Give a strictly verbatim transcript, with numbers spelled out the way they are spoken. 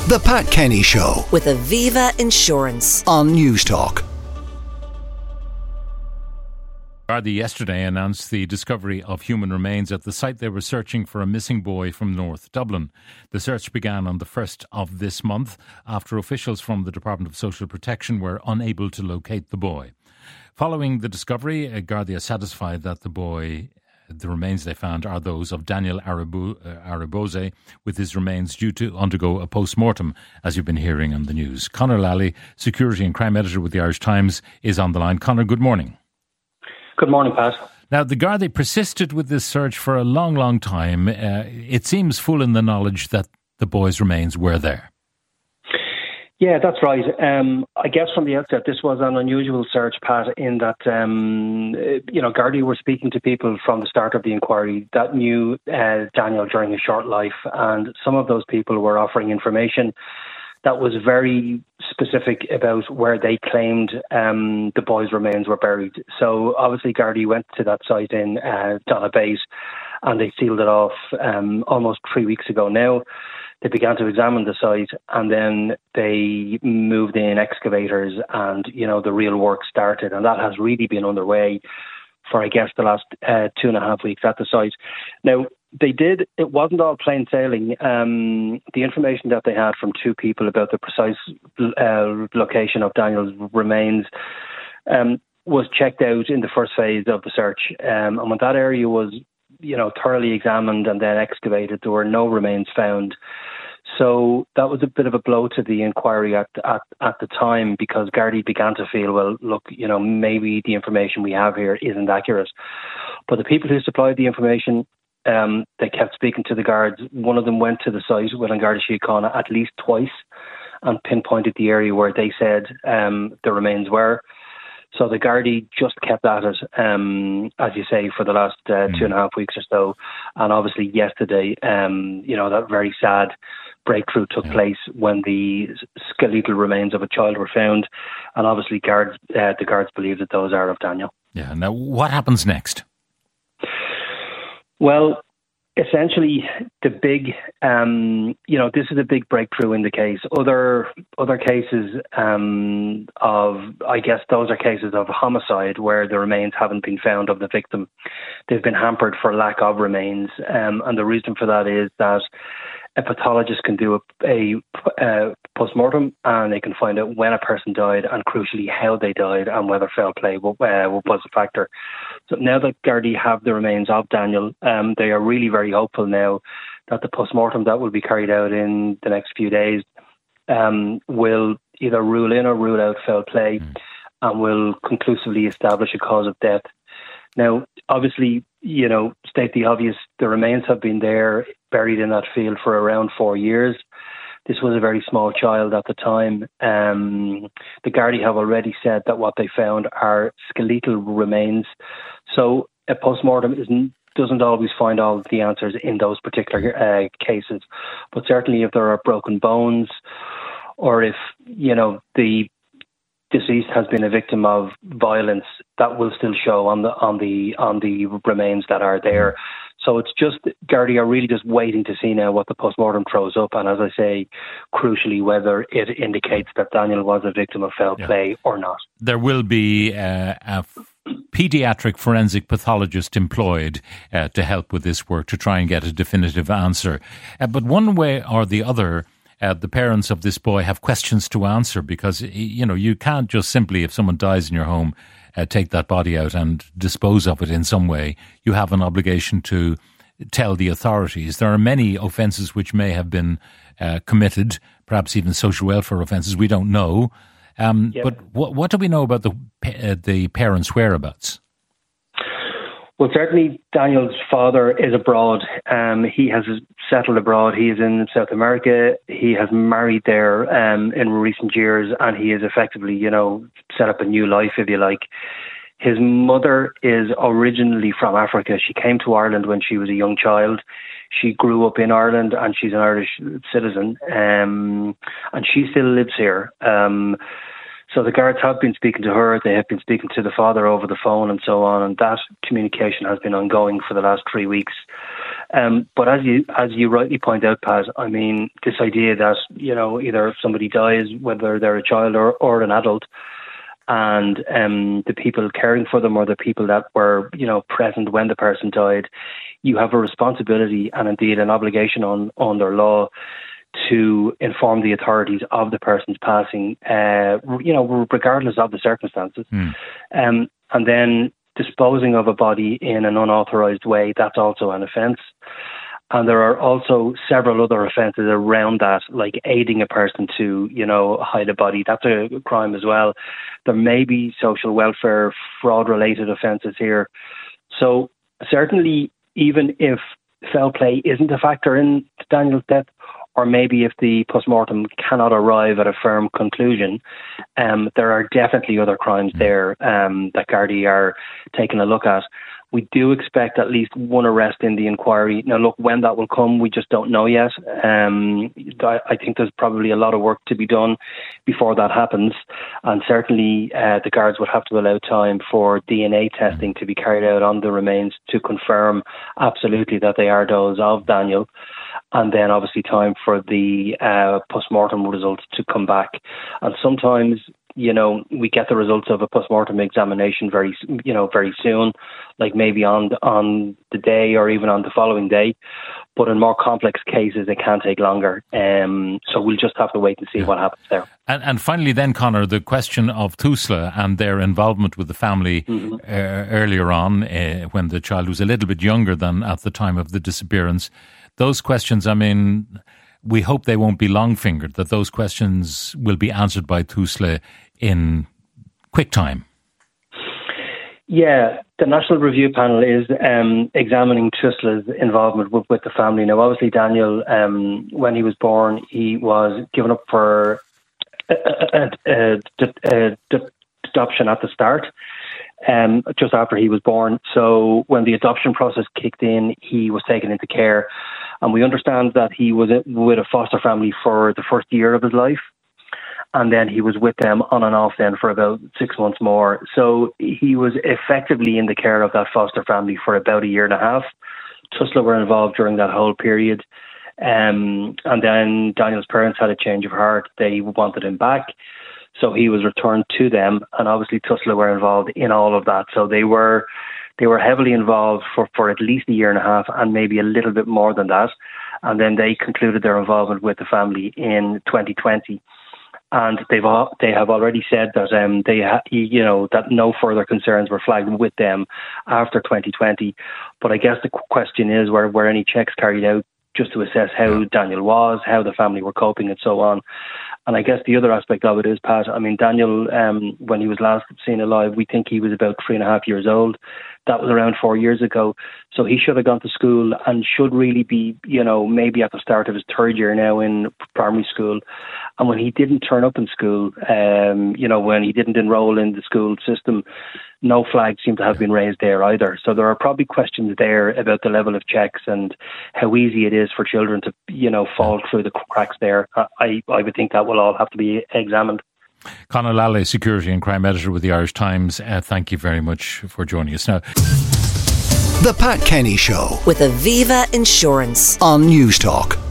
The Pat Kenny Show with Aviva Insurance on Newstalk. Gardaí yesterday announced the discovery of human remains at the site they were searching for a missing boy from North Dublin. The search began on the first of this month after officials from the Department of Social Protection were unable to locate the boy. Following the discovery, Gardaí are satisfied that the boy, the remains they found are those of Daniel Aribo, uh, Ariboze, with his remains due to undergo a post-mortem, as you've been hearing on the news. Conor Lally, Security and Crime Editor with the Irish Times, is on the line. Conor, good morning. Good morning, Pat. Now, the Gardaí persisted with this search for a long, long time. Uh, it seems full in the knowledge that the boy's remains were there. Yeah, that's right. Um, I guess from the outset, this was an unusual search, Pat, in that, um, you know, Gardaí were speaking to people from the start of the inquiry that knew uh, Daniel during his short life, and some of those people were offering information that was very specific about where they claimed um, the boy's remains were buried. So obviously Gardaí went to that site in uh, Donabate and they sealed it off um, almost three weeks ago now. They began to examine the site and then they moved in excavators and, you know, the real work started. And that has really been underway for, I guess, the last uh, two and a half weeks at the site. Now, they did, it wasn't all plain sailing. Um, the information that they had from two people about the precise uh, location of Daniel's remains um, was checked out in the first phase of the search. Um, and when that area was, you know, thoroughly examined and then excavated, there were no remains found. So that was a bit of a blow to the inquiry at, at, at the time, because Gardaí began to feel, well, look, you know, maybe the information we have here isn't accurate. But the people who supplied the information, Um, they kept speaking to the guards. One of them went to the site with An Garda Síochána at least twice and pinpointed the area where they said um, the remains were. So the Gardaí just kept at it, um, as you say, for the last uh, mm. two and a half weeks or so. And obviously yesterday, um, you know, that very sad breakthrough took yeah. place when the skeletal remains of a child were found. And obviously guards, uh, the guards believe that those are of Daniel. Yeah. Now, what happens next? Well, essentially, the big, um, you know, this is a big breakthrough in the case. Other other cases um, of, I guess, those are cases of homicide where the remains haven't been found of the victim. They've been hampered for lack of remains, um, and the reason for that is that a pathologist can do a, a, a post-mortem and they can find out when a person died and, crucially, how they died and whether foul play uh, was a factor. So now that Gardaí have the remains of Daniel, um, they are really very hopeful now that the post-mortem that will be carried out in the next few days um, will either rule in or rule out foul play mm. and will conclusively establish a cause of death. Now, obviously, you know, state the obvious, the remains have been there, buried in that field for around four years. This was a very small child at the time. Um, the Gardaí have already said that what they found are skeletal remains. So a post-mortem isn't, doesn't always find all the answers in those particular uh, cases. But certainly if there are broken bones or if, you know, the deceased has been a victim of violence, that will still show on the on the on the remains that are there. So it's just, Gardaí are really just waiting to see now what the post-mortem throws up, and as I say, crucially, whether it indicates that Daniel was a victim of foul yeah. play or not. There will be uh, a f- paediatric forensic pathologist employed uh, to help with this work to try and get a definitive answer. Uh, but one way or the other, Uh, the parents of this boy have questions to answer, because, you know, you can't just simply, if someone dies in your home, uh, take that body out and dispose of it in some way. You have an obligation to tell the authorities. There are many offences which may have been uh, committed, perhaps even social welfare offences. We don't know. Um, yep. But what, what do we know about the uh, the parents' whereabouts? Well, certainly Daniel's father is abroad. Um, he has settled abroad. He is in South America. He has married there um, in recent years, and he has effectively, you know, set up a new life, if you like. His mother is originally from Africa. She came to Ireland when she was a young child. She grew up in Ireland and she's an Irish citizen. Um, and she still lives here. Um, so the guards have been speaking to her. They have been speaking to the father over the phone and so on. And that communication has been ongoing for the last three weeks. Um, but as you as you rightly point out, Pat, I mean, this idea that, you know, either somebody dies, whether they're a child or, or an adult, and um, the people caring for them or the people that were, you know, present when the person died, you have a responsibility and indeed an obligation on under law to inform the authorities of the person's passing, uh, you know, regardless of the circumstances. Mm. Um, and then disposing of a body in an unauthorised way, that's also an offence. And there are also several other offences around that, like aiding a person to, you know, hide a body. That's a crime as well. There may be social welfare fraud-related offences here. So certainly, even if foul play isn't a factor in Daniel's death, or maybe if the post-mortem cannot arrive at a firm conclusion, um, there are definitely other crimes there um, that Gardaí are taking a look at. We do expect at least one arrest in the inquiry. Now, look, when that will come, we just don't know yet. Um, I think there's probably a lot of work to be done before that happens. And certainly uh, the guards would have to allow time for D N A testing to be carried out on the remains to confirm absolutely that they are those of Daniel. And then obviously time for the uh, post-mortem results to come back. And sometimes, you know, we get the results of a post-mortem examination very, you know, very soon, like maybe on on the day or even on the following day. But in more complex cases, it can take longer. Um, so we'll just have to wait and see yeah. what happens there. And, and finally then, Conor, the question of Tusla and their involvement with the family mm-hmm. uh, earlier on, uh, when the child was a little bit younger than at the time of the disappearance. Those questions, I mean, we hope they won't be long-fingered, that those questions will be answered by Tusla in quick time. Yeah, the National Review Panel is um, examining Tusla's involvement with, with the family. Now, obviously, Daniel, um, when he was born, he was given up for uh, uh, uh, uh, uh, adoption at the start. Um, just after he was born. So when the adoption process kicked in, he was taken into care. And we understand that he was with a foster family for the first year of his life. And then he was with them on and off then for about six months more. So he was effectively in the care of that foster family for about a year and a half. Tusla were involved during that whole period. Um, and then Daniel's parents had a change of heart. They wanted him back. So he was returned to them, and obviously Tusla were involved in all of that. So they were they were heavily involved for, for at least a year and a half, and maybe a little bit more than that. And then they concluded their involvement with the family in twenty twenty. And they've they have already said that um they ha- you know that no further concerns were flagged with them after twenty twenty. But I guess the question is, were were any checks carried out just to assess how Daniel was, how the family were coping, and so on. And I guess the other aspect of it is, Pat, I mean, Daniel, um, when he was last seen alive, we think he was about three and a half years old. That was around four years ago. So he should have gone to school and should really be, you know, maybe at the start of his third year now in primary school. And when he didn't turn up in school, um, you know, when he didn't enroll in the school system, no flags seem to have been raised there either. So there are probably questions there about the level of checks and how easy it is for children to, you know, fall through the cracks there. I, I would think that will all have to be examined. Conor Lally, Security and Crime Editor with the Irish Times, uh, thank you very much for joining us. Now, The Pat Kenny Show with Aviva Insurance on News Talk.